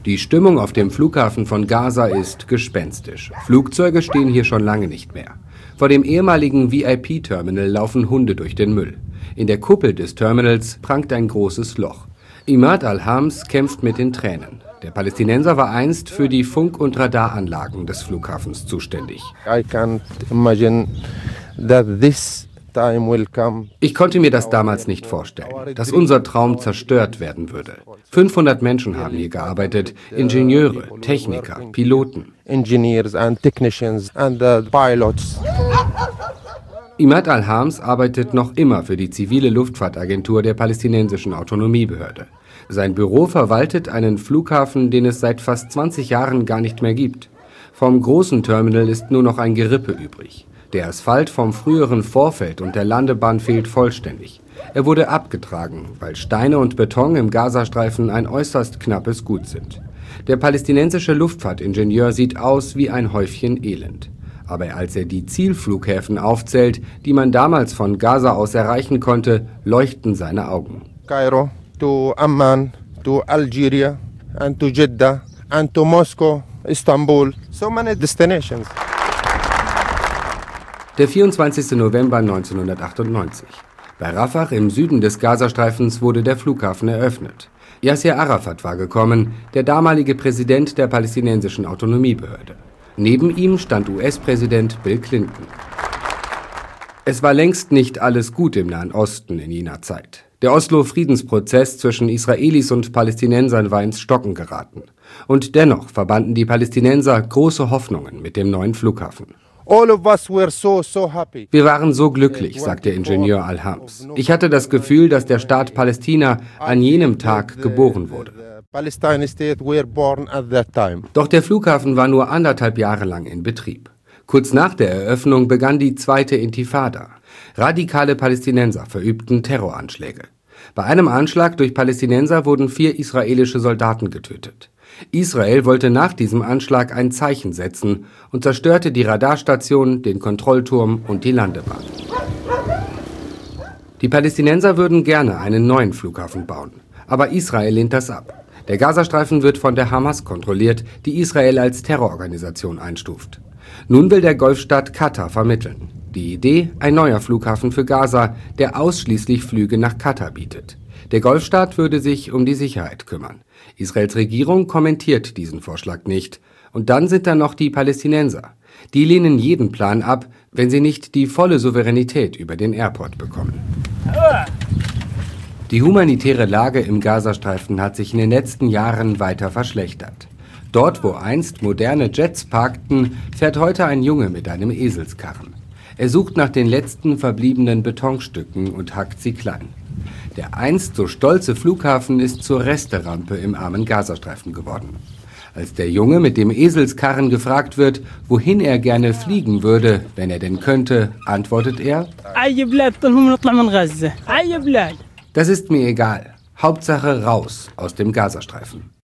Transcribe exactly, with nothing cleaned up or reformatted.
Die Stimmung auf dem Flughafen von Gaza ist gespenstisch. Flugzeuge stehen hier schon lange nicht mehr. Vor dem ehemaligen V I P-Terminal laufen Hunde durch den Müll. In der Kuppel des Terminals prangt ein großes Loch. Imad al-Hams kämpft mit den Tränen. Der Palästinenser war einst für die Funk- und Radaranlagen des Flughafens zuständig. I can't imagine that this Ich konnte mir das damals nicht vorstellen, dass unser Traum zerstört werden würde. fünfhundert Menschen haben hier gearbeitet, Ingenieure, Techniker, Piloten. Imad al-Hams arbeitet noch immer für die zivile Luftfahrtagentur der palästinensischen Autonomiebehörde. Sein Büro verwaltet einen Flughafen, den es seit fast zwanzig Jahren gar nicht mehr gibt. Vom großen Terminal ist nur noch ein Gerippe übrig. Der Asphalt vom früheren Vorfeld und der Landebahn fehlt vollständig. Er wurde abgetragen, weil Steine und Beton im Gazastreifen ein äußerst knappes Gut sind. Der palästinensische Luftfahrtingenieur sieht aus wie ein Häufchen Elend. Aber als er die Zielflughäfen aufzählt, die man damals von Gaza aus erreichen konnte, leuchten seine Augen. Kairo, to Amman, to Algeria, and to Jeddah, and to Moscow, Istanbul, so many destinations. Der vierundzwanzigste November neunzehnhundertachtundneunzig. Bei Rafah im Süden des Gazastreifens wurde der Flughafen eröffnet. Yasser Arafat war gekommen, der damalige Präsident der palästinensischen Autonomiebehörde. Neben ihm stand U S-Präsident Bill Clinton. Es war längst nicht alles gut im Nahen Osten in jener Zeit. Der Oslo-Friedensprozess zwischen Israelis und Palästinensern war ins Stocken geraten. Und dennoch verbanden die Palästinenser große Hoffnungen mit dem neuen Flughafen. All of us were so, so happy. Wir waren so glücklich, sagt der Ingenieur al-Hams. Ich hatte das Gefühl, dass der Staat Palästina an jenem Tag geboren wurde. Doch der Flughafen war nur anderthalb Jahre lang in Betrieb. Kurz nach der Eröffnung begann die zweite Intifada. Radikale Palästinenser verübten Terroranschläge. Bei einem Anschlag durch Palästinenser wurden vier israelische Soldaten getötet. Israel wollte nach diesem Anschlag ein Zeichen setzen und zerstörte die Radarstation, den Kontrollturm und die Landebahn. Die Palästinenser würden gerne einen neuen Flughafen bauen, aber Israel lehnt das ab. Der Gazastreifen wird von der Hamas kontrolliert, die Israel als Terrororganisation einstuft. Nun will der Golfstaat Katar vermitteln. Die Idee, ein neuer Flughafen für Gaza, der ausschließlich Flüge nach Katar bietet. Der Golfstaat würde sich um die Sicherheit kümmern. Israels Regierung kommentiert diesen Vorschlag nicht. Und dann sind da noch die Palästinenser. Die lehnen jeden Plan ab, wenn sie nicht die volle Souveränität über den Airport bekommen. Die humanitäre Lage im Gazastreifen hat sich in den letzten Jahren weiter verschlechtert. Dort, wo einst moderne Jets parkten, fährt heute ein Junge mit einem Eselskarren. Er sucht nach den letzten verbliebenen Betonstücken und hackt sie klein. Der einst so stolze Flughafen ist zur Resterampe im armen Gazastreifen geworden. Als der Junge mit dem Eselskarren gefragt wird, wohin er gerne fliegen würde, wenn er denn könnte, antwortet er: Das ist mir egal. Hauptsache raus aus dem Gazastreifen.